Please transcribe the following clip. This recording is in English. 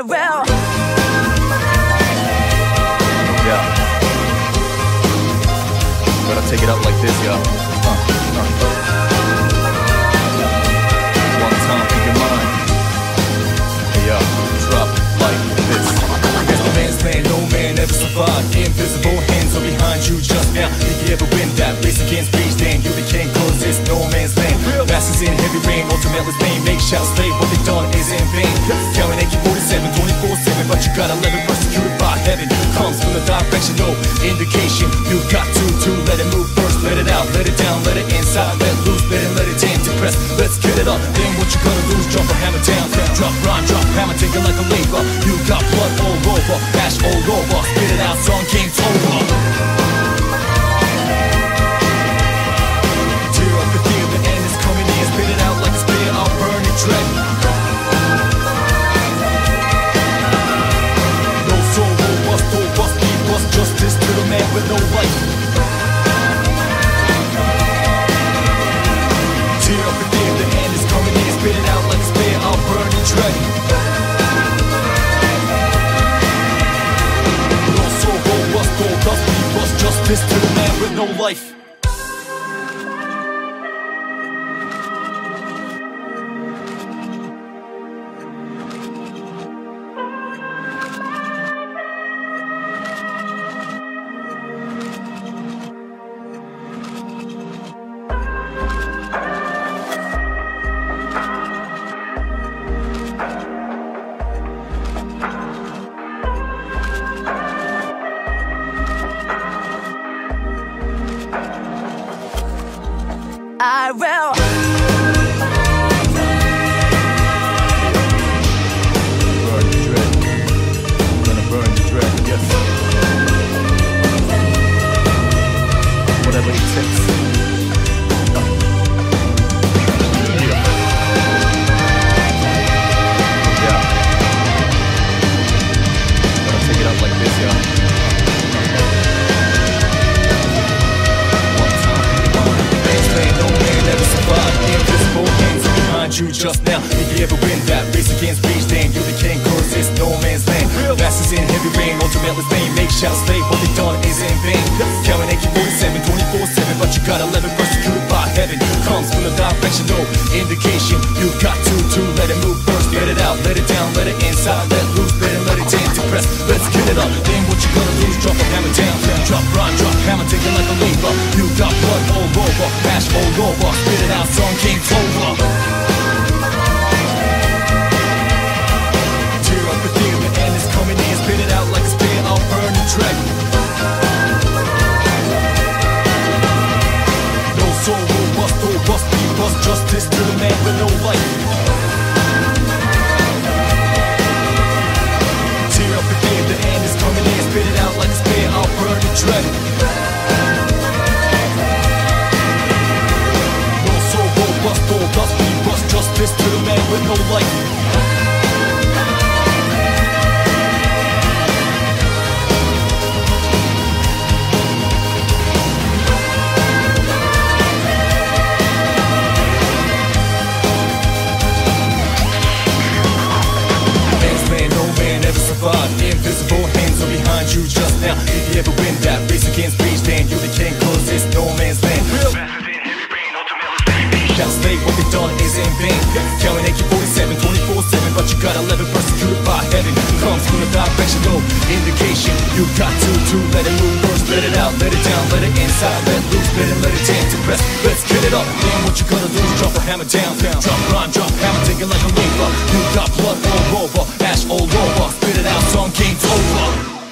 will. Yeah. Gotta take it out like this, yeah. One time in your mind. Hey, yeah. Drop like this. As the man's plan, no man ever survived. Invisible hands are behind you just now. If you ever win that race against speech, then you became close. It's no man's land. Masters in heavy rain, ultimate pain. Make shouts, slay what they done is in vain. Counting AK-47, 24/7, but you got 11 persecuted by heaven. Comes from the direction, no indication. You got to let it move first. Let it out, let it down, let it inside, let loose, let it in, depress. Let's get it up. Then what you gonna lose? Drop a hammer down, drop rhyme, drop hammer, take it like a labor. You got blood all over, ash all over. Spit it out, song game's over. Tear up the fear, the end is coming in. Spit it out like a spear, I'll burn it dread. No soul, robust, be bust. Justice to the man with no life. Tear up the fear, the end is coming in. Spit it out like a spear, I'll burn it dread. No soul, robust, be bust. Justice to the man with no life. I will. Burn the dread. I'm gonna burn the dread, yes. Whatever it takes. Yeah. Gonna take it out like this, yeah. Invisible hands are behind you just now. If you ever win that race against speech, then you became cause it's no man's land. Masters in heavy rain, ultimate pain. Make shouts, slay what they done is in vain. Counting AK-47, 24/7, but you got 11 persecuted by heaven. Comes from the direction, no indication. You got to let it move first. Let it out, let it down, let it inside, let loose, let it in, depress. Let's get it up. Then what you gonna lose? Drop a hammer down, drop rhyme, drop hammer, take it like a labor. You got blood all over, ash all over. Spit it out, song game's over. Tear up the fear, the end is coming in. Spit it out like a spear, I'll burn the dread. No soul, robust, be bust. Justice to the man with no life. Tear up the fear, the end is coming in. Spit it out like a spear, I'll burn the dread. Be bust. Justice to the man with no life. Man's man, no man ever survived. Invisible hands are behind you just now. If you ever win that race against speech, then you became close. It's no man's land. Shouts, slay what they done is in vain. Counting AK-47, 24/7, but you got 11 persecuted by heaven. Comes from the direction, no indication. You got to let it move first. Let it out, let it down, let it inside, let loose, let it in, depress. Let's get it up. Then what you gonna lose? Drop a hammer down, drop rhyme, drop hammer, take it like a labor. You got blood all over, ash all over. Spit it out, song game's over.